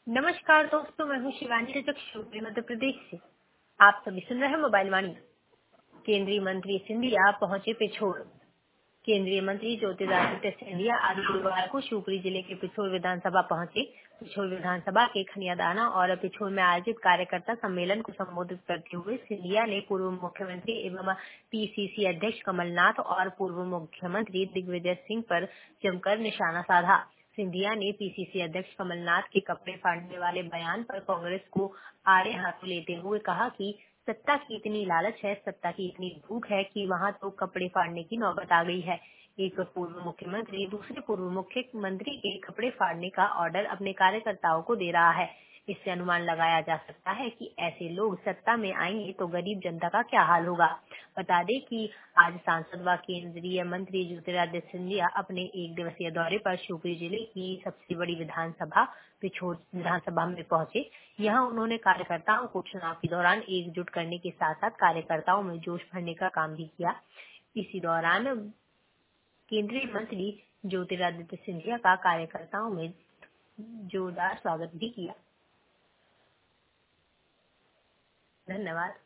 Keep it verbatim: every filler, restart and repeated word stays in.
नमस्कार दोस्तों, मैं हूँ शिवानी रजक शिवपुरी मध्य प्रदेश से। आप सभी सुन रहे हैं मोबाइल वाणी। केंद्रीय मंत्री सिंधिया पहुंचे पिछोर। केंद्रीय मंत्री ज्योतिरादित्य सिंधिया आज गुरुवार को शिवपुरी जिले के पिछोर विधानसभा पहुंचे। पिछोर विधानसभा के खनियादाना और पिछोर में आयोजित कार्यकर्ता सम्मेलन को संबोधित करते हुए सिंधिया ने पूर्व मुख्यमंत्री एवं पीसीसी अध्यक्ष कमलनाथ और पूर्व मुख्यमंत्री दिग्विजय सिंह पर जमकर निशाना साधा। सिंधिया ने पीसीसी अध्यक्ष कमलनाथ के कपड़े फाड़ने वाले बयान पर कांग्रेस को आड़े हाथों लेते हुए कहा कि सत्ता की इतनी लालच है, सत्ता की इतनी भूख है कि वहां तो कपड़े फाड़ने की नौबत आ गई है। एक पूर्व मुख्यमंत्री दूसरे पूर्व मुख्यमंत्री के कपड़े फाड़ने का ऑर्डर अपने कार्यकर्ताओं को दे रहा है। इससे अनुमान लगाया जा सकता है कि ऐसे लोग सत्ता में आएंगे तो गरीब जनता का क्या हाल होगा। बता दें कि आज सांसद व केंद्रीय मंत्री ज्योतिरादित्य सिंधिया अपने एक दिवसीय दौरे पर शिवपुरी जिले की सबसे बड़ी विधानसभा पिछोर विधानसभा में पहुंचे। यहां उन्होंने कार्यकर्ताओं को चुनाव के दौरान एकजुट करने के साथ साथ कार्यकर्ताओं में जोश भरने का काम भी किया। इसी दौरान केंद्रीय मंत्री ज्योतिरादित्य सिंधिया का कार्यकर्ताओं में जोरदार स्वागत भी किया। धन्यवाद।